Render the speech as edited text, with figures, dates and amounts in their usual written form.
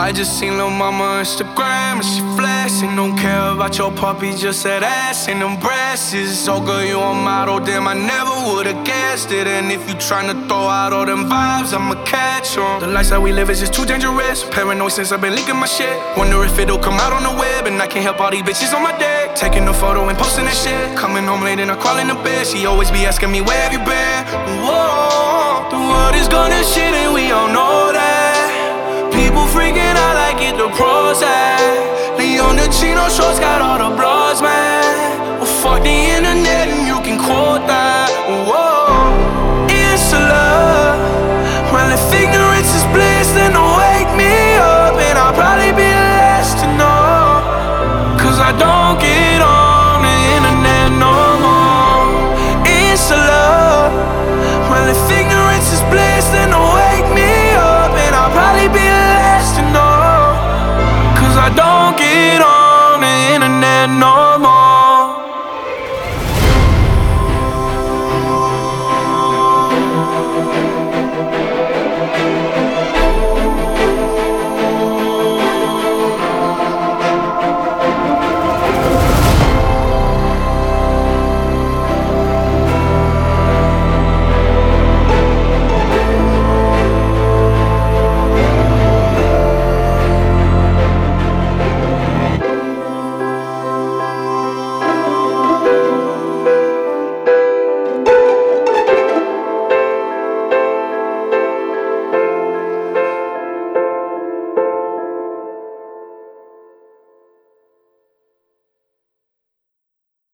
I just seen lil' mama Instagram and she flexing. Don't care about your puppy, just that ass and them breasts. So good you a model, damn I never would've guessed it. And if you tryna throw out all them vibes, I'ma catch 'em. The lifestyle we live is just too dangerous. Paranoid since I've been leaking my shit. Wonder if it'll come out on the web, and I can't help all these bitches on my deck. Taking a photo and posting that shit. Coming home late and I crawl in the bed. She always be asking me where have you been. Whoa, the world is gonna shit and we all know that. People freaking out like it the pros at. Leon the Chino shorts got all the blogs, man. Well, fuck the internet and you can quote that. Whoa, it's a love. Well, if ignorance is bliss, then don't wake me up. And I'll probably be the last to know, cause I don't get on the internet no more. It's a love. Well, if ignorance is bliss, then don't wake me up. And I'll probably be the last to know, cause I don't get on the internet no more.